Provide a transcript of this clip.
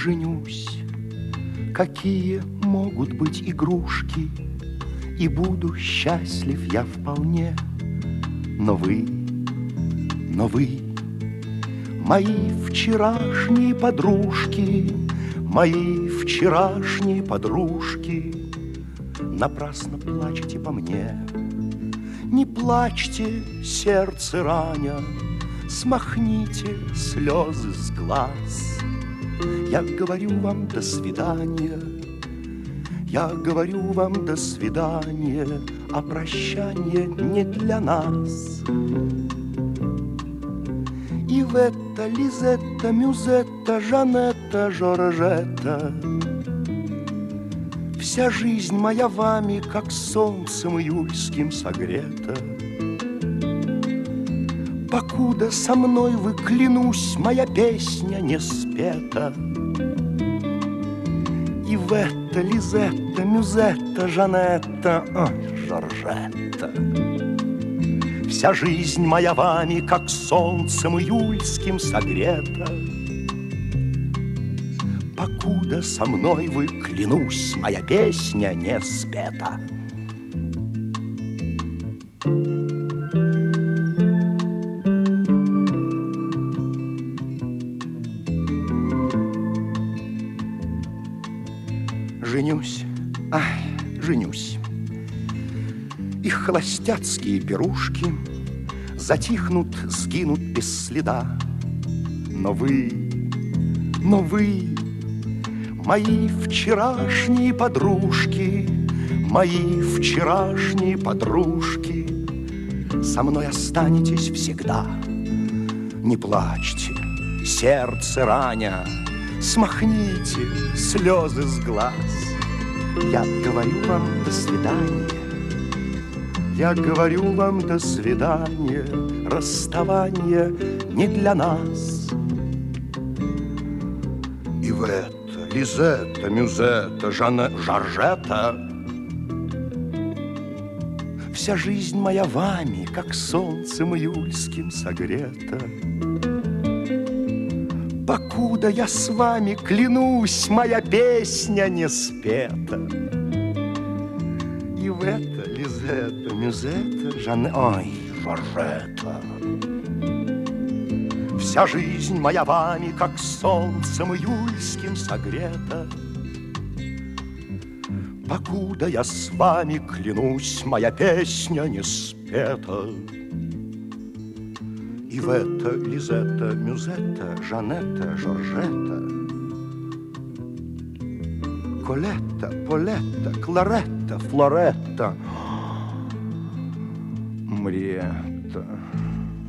женюсь. Какие могут быть игрушки, и буду счастлив я вполне. Но вы, мои вчерашние подружки, мои вчерашние подружки, напрасно плачете по мне. Не плачьте, сердце раня, смахните слезы с глаз. Я говорю вам до свидания, я говорю вам до свидания, а прощание не для нас. Ивета, Лизетта, Мюзетта, Жанетта, Жоржетта, вся жизнь моя вами, как солнцем июльским согрета. Покуда со мной вы, клянусь, моя песня не спета. Ивета, Лизетта, Мюзетта, Жанетта, ой, Жоржетта, вся жизнь моя вами, как солнцем июльским согрета. Покуда со мной вы, клянусь, моя песня не спета. Женюсь, ай, женюсь. Их холостяцкие пирушки затихнут, сгинут без следа. Но вы, мои вчерашние подружки, мои вчерашние подружки, со мной останетесь всегда. Не плачьте, сердце раня, смахните слезы с глаз. Я говорю вам до свидания, я говорю вам до свидания, расставание не для нас. Ивета, Лизетта, Мюзетта, Жоржетта, вся жизнь моя вами, как солнцем июльским согрета. Покуда я с вами, клянусь, моя песня не спета. Ивета, Лизетта, Мюзетта, ой, Жоржетта, вся жизнь моя вами, как солнцем июльским согрета. Покуда я с вами, клянусь, моя песня не спета. Ивета, Лизетта, Мюзетта, Жанетта, Жоржетта, Колетта, Полетта, Кларетта, Флоретта, Мриетта.